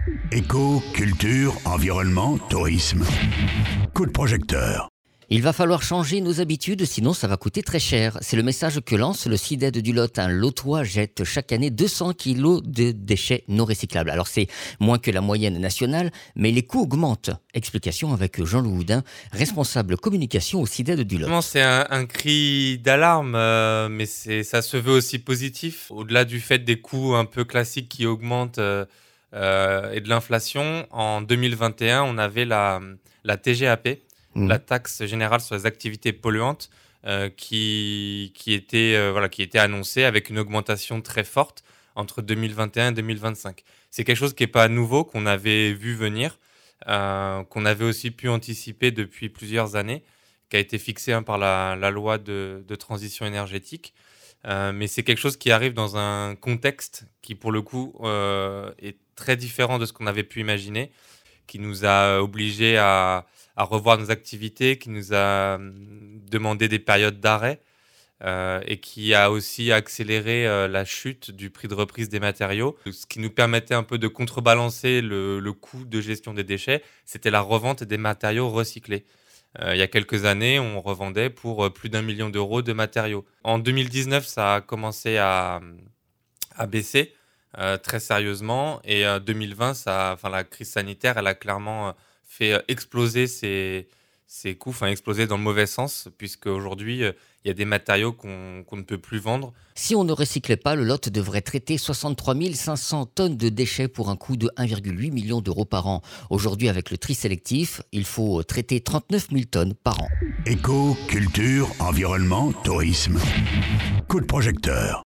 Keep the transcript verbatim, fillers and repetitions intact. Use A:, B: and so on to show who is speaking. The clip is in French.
A: Éco, culture, environnement, tourisme. Coup de projecteur.
B: Il va falloir changer nos habitudes, sinon ça va coûter très cher. C'est le message que lance le CIDED du Lot. Un Lotois jette chaque année deux cents kilos de déchets non recyclables. Alors c'est moins que la moyenne nationale, mais les coûts augmentent. Explication avec Jean-Loup Houdin, responsable communication au CIDED du Lot.
C: C'est un, un cri d'alarme, euh, mais c'est, ça se veut aussi positif. Au-delà du fait des coûts un peu classiques qui augmentent euh, euh, et de l'inflation, en deux mille vingt et un, on avait la, la T G A P, mmh. la taxe générale sur les activités polluantes, euh, qui, qui, était, euh, voilà, qui était annoncée avec une augmentation très forte entre deux mille vingt et un et deux mille vingt-cinq. C'est quelque chose qui n'est pas nouveau, qu'on avait vu venir. Euh, qu'on avait aussi pu anticiper depuis plusieurs années, qui a été fixé hein, par la, la loi de, de transition énergétique. Euh, mais c'est quelque chose qui arrive dans un contexte qui, pour le coup, euh, est très différent de ce qu'on avait pu imaginer, qui nous a obligés à, à revoir nos activités, qui nous a demandé des périodes d'arrêt, Euh, et qui a aussi accéléré euh, la chute du prix de reprise des matériaux. Ce qui nous permettait un peu de contrebalancer le, le coût de gestion des déchets, c'était la revente des matériaux recyclés. Euh, il y a quelques années, on revendait pour plus d'un million d'euros de matériaux. En deux mille dix-neuf, ça a commencé à, à baisser euh, très sérieusement, et en euh, deux mille vingt, ça, enfin, la crise sanitaire, elle a clairement fait exploser ces... ces coûts, enfin exploser dans le mauvais sens, puisque aujourd'hui il euh, y a des matériaux qu'on, qu'on ne peut plus vendre.
B: Si on ne recyclait pas, le Lot devrait traiter soixante-trois mille cinq cents tonnes de déchets pour un coût de un virgule huit million d'euros par an. Aujourd'hui, avec le tri sélectif, il faut traiter trente-neuf mille tonnes par an.
A: Éco, culture, environnement, tourisme. Coup de projecteur.